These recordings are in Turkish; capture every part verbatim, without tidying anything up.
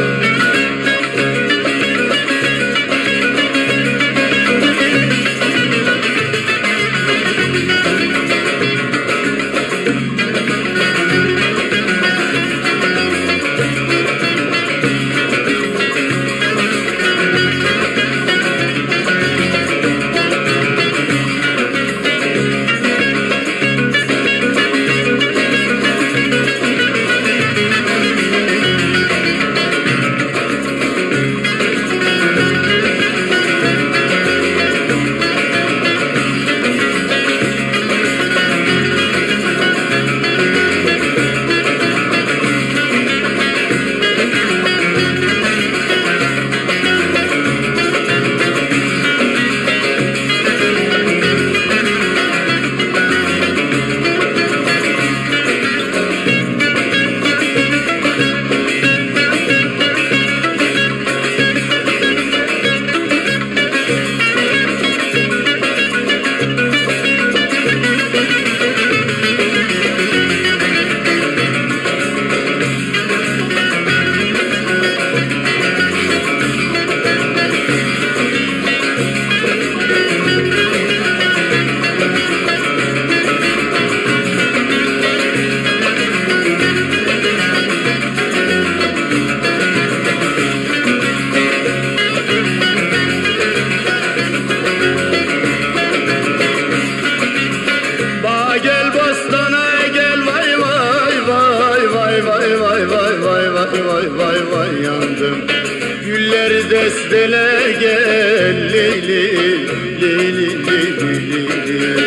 vay vay vay yandım. Güller destele gel leyli leyli leyli leyli.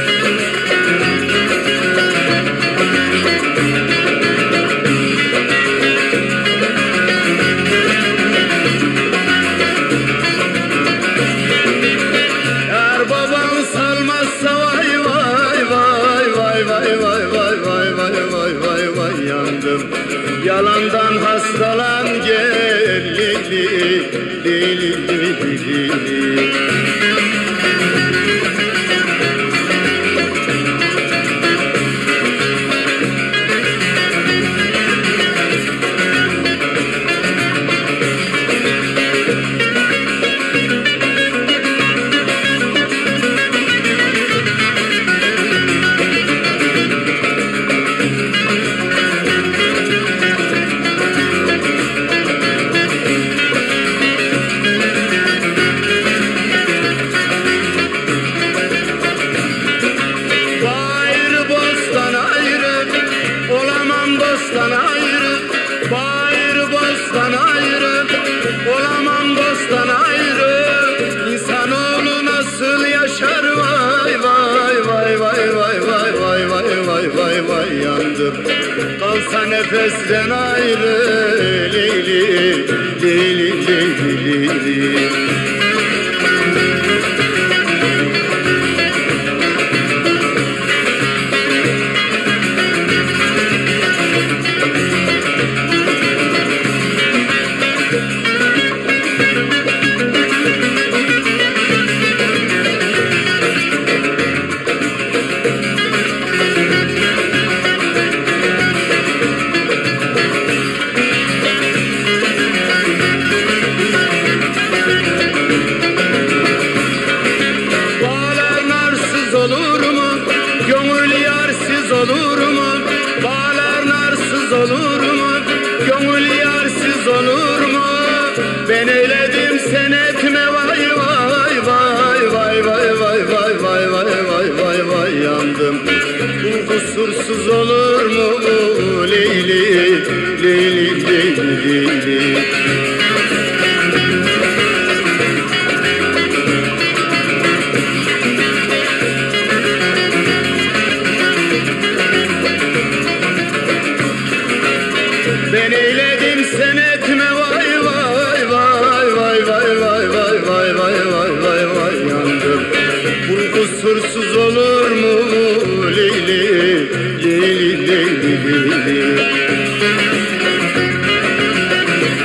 Yar babam salmazsa vay vay vay vay vay vay vay vay vay vay vay vay yandım. Yalandan hastalan gel lili lili lili lili. Bostan ayrı, bayır bostan ayrı, olamam bostan ayrı. İnsanoğlu nasıl yaşar vay vay vay vay vay vay vay vay vay vay vay yandım. Kalsa nefesten ayrı, leyli leyli leyli leyli. Olur mu? Gönül yarsız olur mu? Bağlar narsız olur mu? Gönül yarsız olur mu? Ben eyledim sen etme vay vay vay vay vay vay vay vay vay vay vay vay yandım. Bu kusursuz olur mu? Leyli leyli leyli leyli. Ben eyledim sen etme vay vay vay vay vay vay vay vay vay vay vay vay yandım. Bu kusursuz olur mu? Leyli leyli leyli leyli.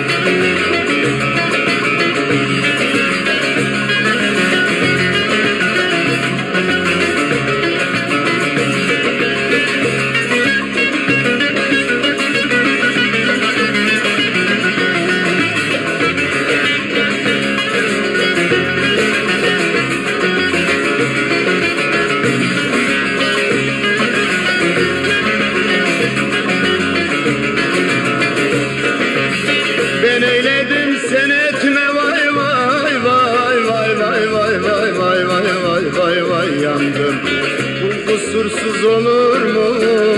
Ben eyledim sen etme vay vay vay vay vay vay vay vay vay vay vay vay yandım. Kul kusursuz olur mu?